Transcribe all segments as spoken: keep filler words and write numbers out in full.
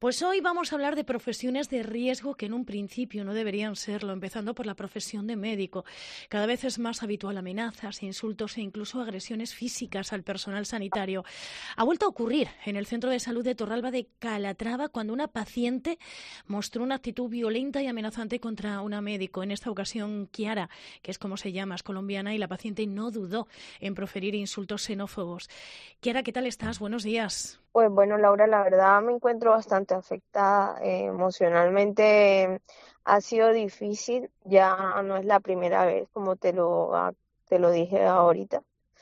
Pues hoy vamos a hablar de profesiones de riesgo que en un principio no deberían serlo, empezando por la profesión de médico. Cada vez es más habitual amenazas, insultos e incluso agresiones físicas al personal sanitario. Ha vuelto a ocurrir en el Centro de Salud de Torralba de Calatrava cuando una paciente mostró una actitud violenta y amenazante contra una médico. En esta ocasión, Kiara, que es como se llama, es colombiana y la paciente no dudó en proferir insultos xenófobos. Kiara, ¿qué tal estás? Buenos días. Pues bueno, Laura, la verdad me encuentro bastante afectada eh, emocionalmente. eh, Ha sido difícil, ya no es la primera vez, como te lo, ah, te lo dije ahorita.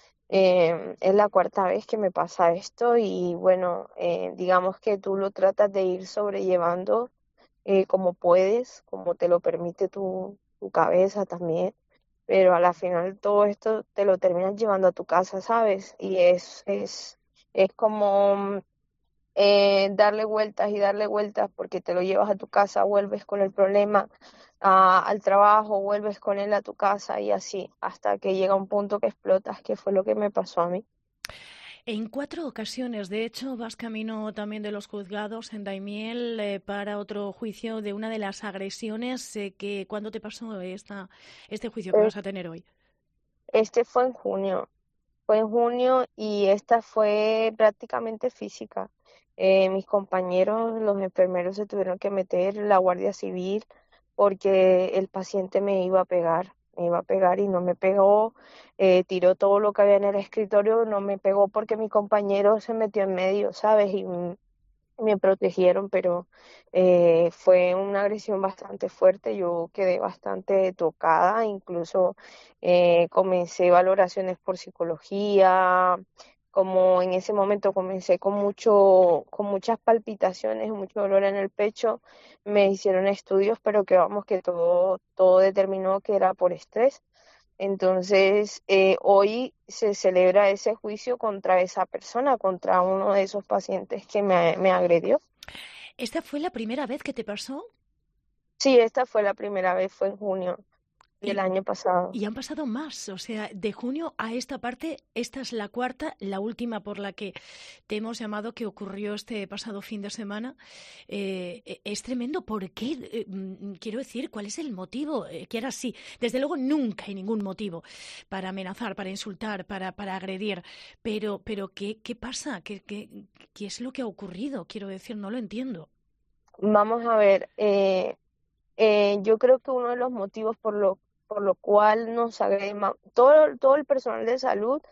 Eh, es la cuarta vez que me pasa esto y bueno, eh, digamos que tú lo tratas de ir sobrellevando eh, como puedes, como te lo permite tu, tu cabeza también, pero a la final todo esto te lo terminas llevando a tu casa, ¿sabes? Y es, es, es como eh, darle vueltas y darle vueltas porque te lo llevas a tu casa, vuelves con el problema ah, al trabajo, vuelves con él a tu casa y así, hasta que llega un punto que explotas, que fue lo que me pasó a mí. En cuatro ocasiones, de hecho, vas camino también de los juzgados en Daimiel eh, para otro juicio de una de las agresiones eh, que, ¿cuándo te pasó esta, este juicio que Es- vas a tener hoy? Este fue en junio, fue en junio y esta fue prácticamente física. Eh, mis compañeros, los enfermeros, se tuvieron que meter, la Guardia Civil, porque el paciente me iba a pegar, me iba a pegar y no me pegó, eh, tiró todo lo que había en el escritorio, no me pegó porque mi compañero se metió en medio, ¿sabes? Y mm, me protegieron, pero eh, fue una agresión bastante fuerte, yo quedé bastante tocada, incluso eh, comencé valoraciones por psicología, como en ese momento comencé con mucho, con muchas palpitaciones, mucho dolor en el pecho, me hicieron estudios, pero que vamos, que todo, todo determinó que era por estrés. Entonces, eh, hoy se celebra ese juicio contra esa persona, contra uno de esos pacientes que me, me agredió. ¿Esta fue la primera vez que te pasó? Sí, esta fue la primera vez, fue en junio del Y, año pasado. y han pasado más, o sea, de junio a esta parte, esta es la cuarta, la última por la que te hemos llamado, que ocurrió este pasado fin de semana. Eh, eh, es tremendo. ¿Por qué? Eh, mm, quiero decir, ¿cuál es el motivo? Eh, que era así. Desde luego nunca hay ningún motivo para amenazar, para insultar, para, para agredir. Pero, pero ¿qué, qué pasa? ¿Qué, qué, qué es lo que ha ocurrido? Quiero decir, no lo entiendo. Vamos a ver, eh, eh, yo creo que uno de los motivos por lo, por lo cual nos agrede ma- todo, todo el personal de salud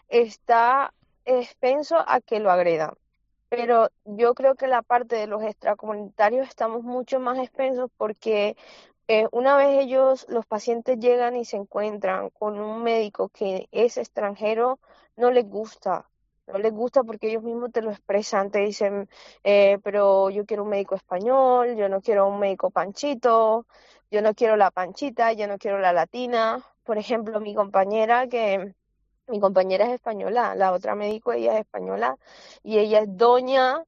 está expenso a que lo agredan. Pero yo creo que la parte de los extracomunitarios estamos mucho más expensos porque eh, una vez ellos, los pacientes llegan y se encuentran con un médico que es extranjero, no les gusta. No les gusta porque ellos mismos te lo expresan, te dicen, eh, pero yo quiero un médico español, yo no quiero un médico panchito, yo no quiero la panchita, yo no quiero la latina. Por ejemplo, mi compañera que mi compañera es española, la otra médico, ella es española y ella es doña,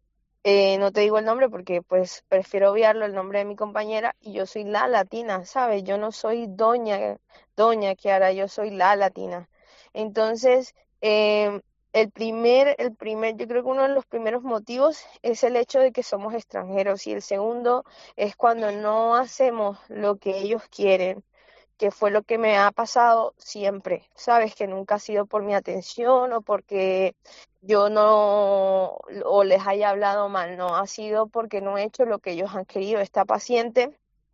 eh, no te digo el nombre porque pues prefiero obviarlo el nombre de mi compañera y yo soy la latina, ¿sabes? Yo no soy doña, doña Kiara, yo soy la latina. Entonces, em, el primer, el primer, yo creo que uno de los primeros motivos es el hecho de que somos extranjeros y el segundo es cuando no hacemos lo que ellos quieren, que fue lo que me ha pasado siempre, ¿sabes? Que nunca ha sido por mi atención o porque yo no o les haya hablado mal, no, ha sido porque no he hecho lo que ellos han querido. Esta paciente,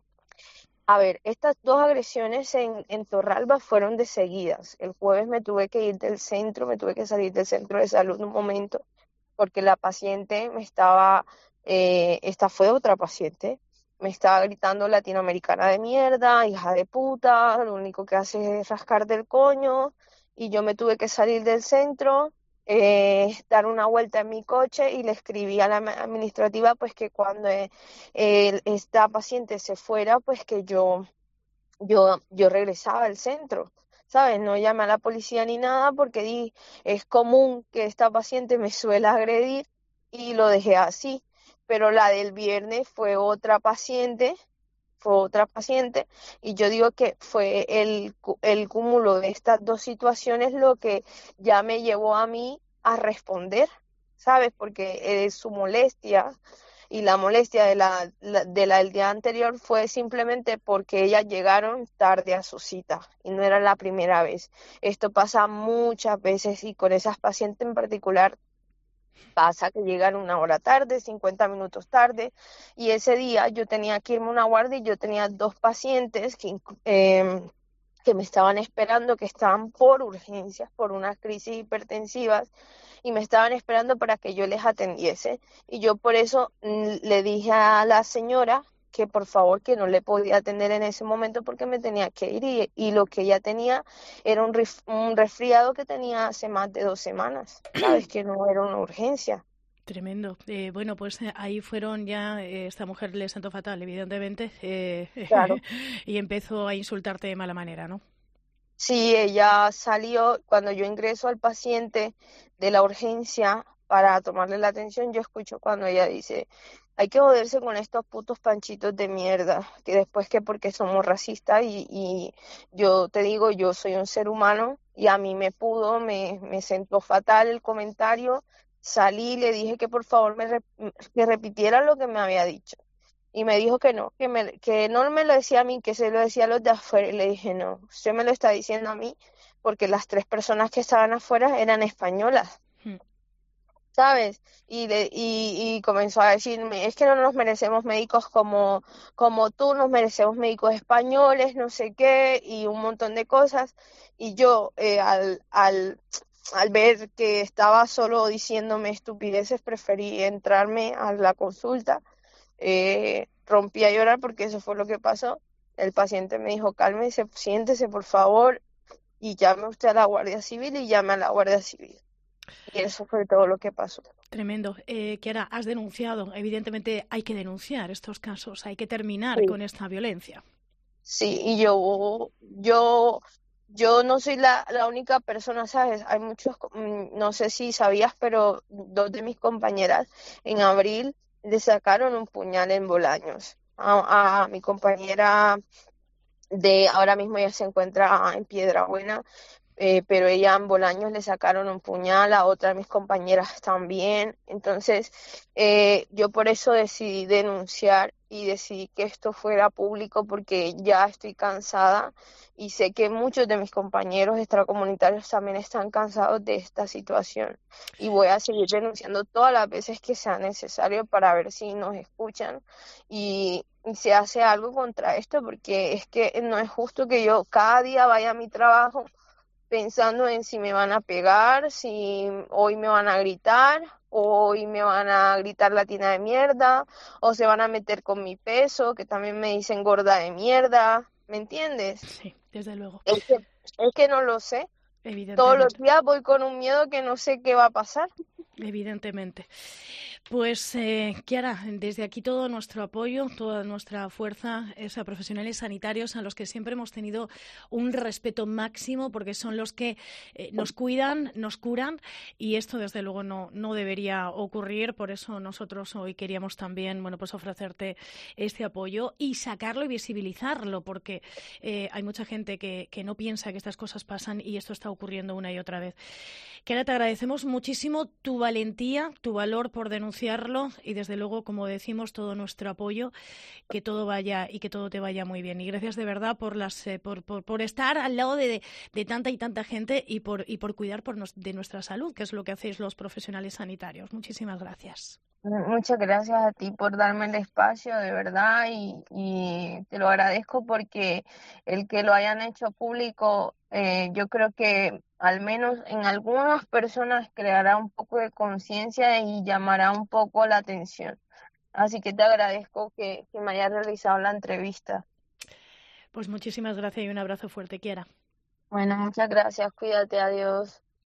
a ver, estas dos agresiones en, en Torralba fueron de seguidas. El jueves me tuve que ir del centro, me tuve que salir del centro de salud un momento porque la paciente me estaba, eh, esta fue otra paciente, me estaba gritando latinoamericana de mierda, hija de puta, lo único que hace es rascarte el coño, y yo me tuve que salir del centro, eh, dar una vuelta en mi coche y le escribí a la ma- administrativa pues que cuando eh, el- esta paciente se fuera, pues que yo yo, yo regresaba al centro, ¿sabes? No llamé a la policía ni nada porque di, es común que esta paciente me suele agredir y lo dejé así. Pero la del viernes fue otra paciente, fue otra paciente, y yo digo que fue el, cu- el cúmulo de estas dos situaciones lo que ya me llevó a mí a responder, ¿sabes? Porque es su molestia. y la molestia de la, la- de la del día anterior fue simplemente porque ellas llegaron tarde a su cita y no era la primera vez. Esto pasa muchas veces y con esas pacientes en particular pasa que llegan una hora tarde, cincuenta minutos tarde, y ese día yo tenía que irme a una guardia y yo tenía dos pacientes que, inc- em, que me estaban esperando, que estaban por urgencias, por unas crisis hipertensivas, y me estaban esperando para que yo les atendiese. Y yo por eso mm, le dije a la señora que por favor que no le podía atender en ese momento porque me tenía que ir y, y lo que ella tenía era un, ref- un resfriado que tenía hace más de dos semanas, ¿sabes? Que no era una urgencia. Tremendo. Eh, bueno, pues eh, ahí fueron ya, eh, esta mujer le sentó fatal, evidentemente, eh, Claro. y empezó a insultarte de mala manera, ¿no? Sí, ella salió, cuando yo ingreso al paciente de la urgencia para tomarle la atención, yo escucho cuando ella dice, hay que joderse con estos putos panchitos de mierda, que después que porque somos racistas y, y yo te digo, yo soy un ser humano y a mí me pudo, me, me sentó fatal el comentario, salí, le dije que por favor me rep- que repitiera lo que me había dicho. Y me dijo que no, que, me, que no me lo decía a mí, que se lo decía a los de afuera. Y le dije, no, usted me lo está diciendo a mí porque las tres personas que estaban afuera eran españolas, Mm. ¿sabes? Y, de, y, y comenzó a decirme, es que no nos merecemos médicos como, como tú, nos merecemos médicos españoles, no sé qué, y un montón de cosas. Y yo, eh, al, al, al ver que estaba solo diciéndome estupideces, preferí entrarme a la consulta, eh, rompí a llorar porque eso fue lo que pasó. El paciente me dijo, cálmese, siéntese por favor y llame usted a la Guardia Civil y llame a la Guardia Civil. Y eso fue todo lo que pasó. Tremendo. Eh, Kiara, has denunciado. Evidentemente hay que denunciar estos casos, hay que terminar Sí, con esta violencia. sí, y yo, yo, yo no soy la, la única persona, ¿sabes? Hay muchos, mm, no sé si sabías, pero dos de mis compañeras en abril le sacaron un puñal en Bolaños. A, a mi compañera de ahora mismo ella se encuentra en Piedrabuena, eh, pero ella en Bolaños le sacaron un puñal, a otra de mis compañeras también. Entonces, eh, yo por eso decidí denunciar y decidí que esto fuera público porque ya estoy cansada y sé que muchos de mis compañeros extracomunitarios también están cansados de esta situación. Y voy a seguir denunciando todas las veces que sea necesario para ver si nos escuchan y, y se hace algo contra esto, porque es que no es justo que yo cada día vaya a mi trabajo pensando en si me van a pegar, si hoy me van a gritar, o hoy me van a gritar latina de mierda, o se van a meter con mi peso, que también me dicen gorda de mierda, ¿me entiendes? Sí, desde luego. Es que, es que no lo sé. Todos los Evidentemente. días voy con un miedo que no sé qué va a pasar. Evidentemente. Pues, eh, Kiara, desde aquí todo nuestro apoyo, toda nuestra fuerza es a profesionales sanitarios a los que siempre hemos tenido un respeto máximo porque son los que eh, nos cuidan, nos curan y esto desde luego no, no debería ocurrir. Por eso nosotros hoy queríamos también, bueno, pues ofrecerte este apoyo y sacarlo y visibilizarlo porque eh, hay mucha gente que, que no piensa que estas cosas pasan y esto está ocurriendo una y otra vez. Kiara, te agradecemos muchísimo tu valentía, tu valor por denunciarlo y desde luego, como decimos, todo nuestro apoyo, que todo vaya y que todo te vaya muy bien. Y gracias de verdad por las eh, por, por, por estar al lado de, de, de tanta y tanta gente y por y por cuidar por nos, de nuestra salud, que es lo que hacéis los profesionales sanitarios. Muchísimas gracias. Muchas gracias a ti por darme el espacio, de verdad, y, y te lo agradezco porque el que lo hayan hecho público, eh, yo creo que al menos en algunas personas creará un poco de conciencia y llamará un poco la atención. Así que te agradezco que, que me hayas realizado la entrevista. Pues muchísimas gracias y un abrazo fuerte, Kiara. Bueno, muchas gracias, cuídate, adiós.